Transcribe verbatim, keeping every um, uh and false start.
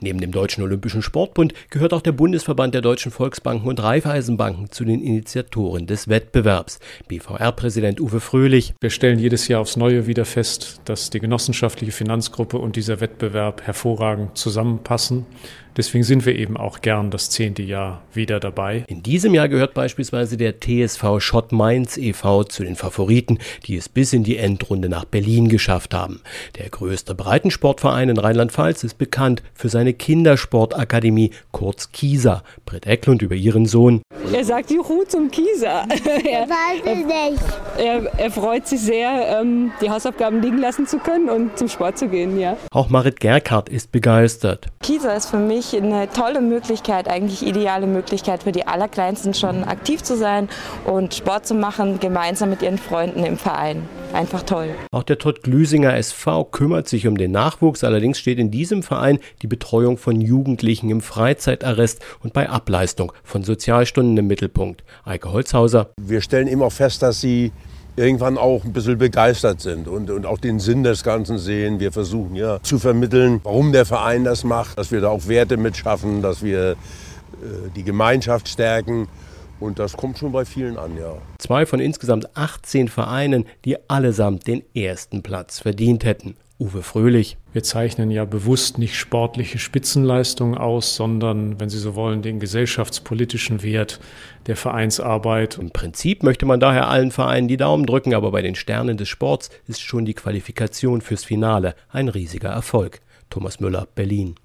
Neben dem Deutschen Olympischen Sportbund gehört auch der Bundesverband der Deutschen Volksbanken und Raiffeisenbanken zu den Initiatoren des Wettbewerbs. B V R-Präsident Uwe Fröhlich: Wir stellen jedes Jahr aufs Neue wieder fest, dass die genossenschaftliche Finanzgruppe und dieser Wettbewerb hervorragend zusammenpassen. Deswegen sind wir eben auch gern das zehnte Jahr wieder dabei. In diesem Jahr gehört beispielsweise der T S V Schott Mainz e V zu den Favoriten, die es bis in die Endrunde nach Berlin geschafft haben. Der größte Breitensportverein in Rheinland-Pfalz ist bekannt für seine Kindersportakademie, kurz Kieser. Britt Ecklund über ihren Sohn: Er sagt Juhu zum Kieser. er, er, er freut sich sehr, die Hausaufgaben liegen lassen zu können und zum Sport zu gehen. Ja. Auch Marit Gerkhardt ist begeistert. Kieser ist für mich eine tolle Möglichkeit, eigentlich ideale Möglichkeit für die Allerkleinsten schon aktiv zu sein und Sport zu machen, gemeinsam mit ihren Freunden im Verein. Einfach toll. Auch der Todt-Glüsinger S V kümmert sich um den Nachwuchs. Allerdings steht in diesem Verein die Betreuung von Jugendlichen im Freizeitarrest und bei Ableistung von Sozialstunden im Mittelpunkt. Eike Holzhauser: Wir stellen immer fest, dass sie irgendwann auch ein bisschen begeistert sind und, und auch den Sinn des Ganzen sehen. Wir versuchen ja zu vermitteln, warum der Verein das macht, dass wir da auch Werte mitschaffen, dass wir äh, die Gemeinschaft stärken. Und das kommt schon bei vielen an, ja. Zwei von insgesamt achtzehn Vereinen, die allesamt den ersten Platz verdient hätten. Uwe Fröhlich: Wir zeichnen ja bewusst nicht sportliche Spitzenleistungen aus, sondern, wenn Sie so wollen, den gesellschaftspolitischen Wert der Vereinsarbeit. Im Prinzip möchte man daher allen Vereinen die Daumen drücken, aber bei den Sternen des Sports ist schon die Qualifikation fürs Finale ein riesiger Erfolg. Thomas Müller, Berlin.